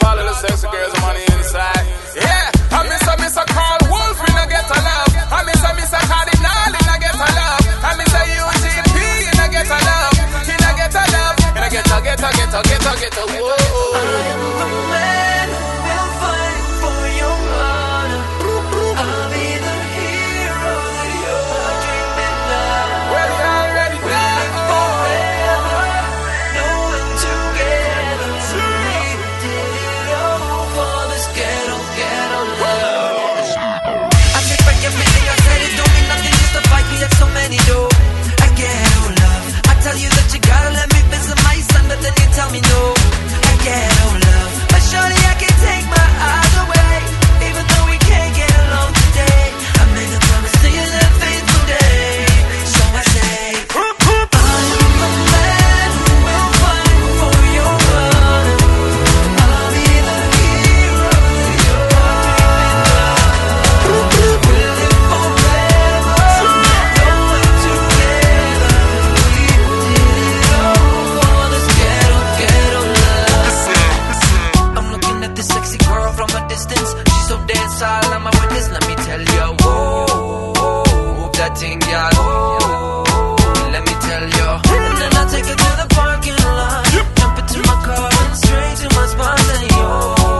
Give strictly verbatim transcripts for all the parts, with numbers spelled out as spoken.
all of the sexy girls on the inside. Yeah, I miss a miss a Carl Wolf in a get a love. I miss a miss a Cardinal in a get a love. I miss a U G P in a get a love. In a get a love. In a get a get a get a get a get a whoa. I am the man who will fight for your honor. I'll be the hero that you're dreaming of. Well, you already know. Forever, knowing together we did it all for this ghetto, ghetto love. I take back everything I said, it don't mean nothing just to fight me at so many doors. I ghetto love. I tell you that you gotta let me visit my son, but then you tell me no. I ghetto love. But surely I can take my eyes away, even though we can't get along today. I made a promise to you that faithful day. So I say, I'm the man who will fight for your honor. I'll be the hero that you're dreaming of. We'll live forever, knowing together we did it all for this ghetto, ghetto love. I'm looking at this sexy girl from a distance. She's so damn solid, I'm a witness. Let me tell you, whoa, move that thing, y'all. Whoa, let me tell you. And then I take her to the parking lot, jump into my car and straight to my spot. And yo,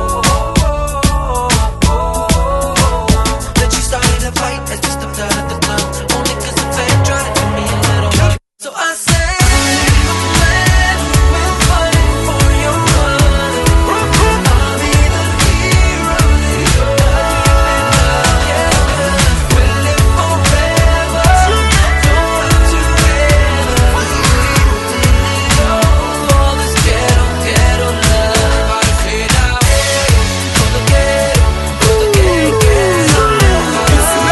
then she started to fight as we stepped out of the club, only 'cause the fan tried to give me a little heat. So I say, the man who will fight for your honor. I'll be the hero that you're dreaming of. Yeah, we'll live forever, knowing together we did it all for this ghetto, ghetto love. I say now, for the ghetto, for the ghetto, ghetto love.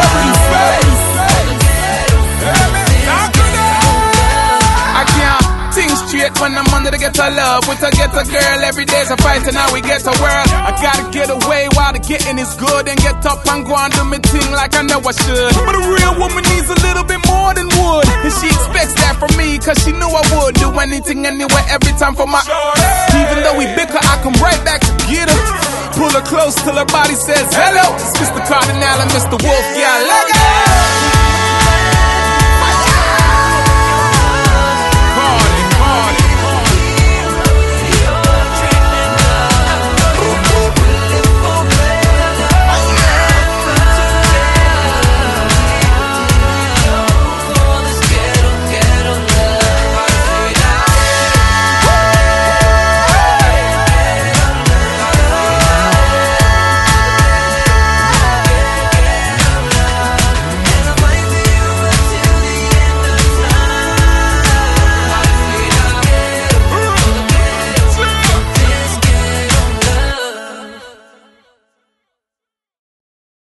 I can't think straight when I'm under the ghetto love. With a ghetto girl, every day's a fight and now we get a world. I gotta get away while the getting is good and get up and go and do me thing like I know I should. But a real woman needs a little bit more than wood, and she expects that from me, 'cause she knew I would do anything, anywhere, every time for my. Even though we bicker, I come right back to get her. Pull her close till her body says hello. It's Mister Cardinal and Mister Wolf, yeah, leg